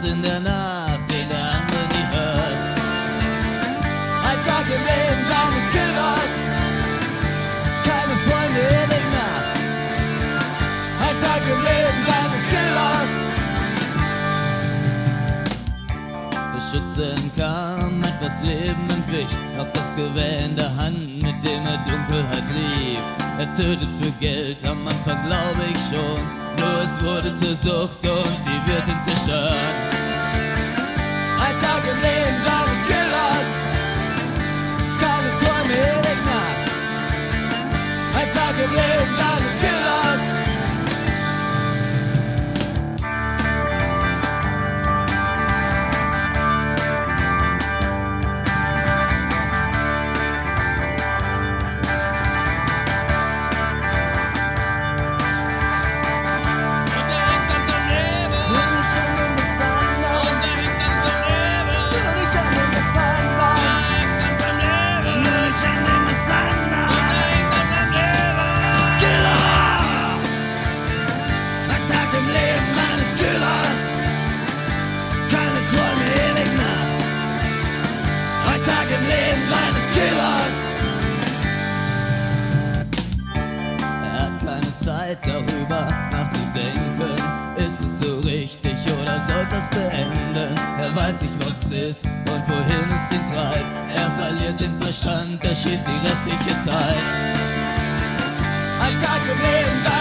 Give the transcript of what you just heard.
Schuss in der Nacht, den der andere nie hört. Ein Tag im Leben seines Killers, keine Freunde, ewig Nacht. Ein Tag im Leben seines Killers. Der Schütze entkam, etwas Leben entwich, noch das Gewehr in der Hand, mit dem er Dunkelheit rief. Er tötet für Geld, am Anfang glaube ich schon, nur es wurde zur Sucht und sie wird ihn zerstören. Ein Tag im Leben seines Killers, keine Träume, ewig Nacht. Ein Tag im Leben seines Killers. Zeit darüber nachzudenken, ist es so richtig oder sollte es beenden? Er weiß nicht, was es ist und wohin es ihn treibt. Er verliert den Verstand, er schießt die restliche Zeit. Ein Tag im Leben.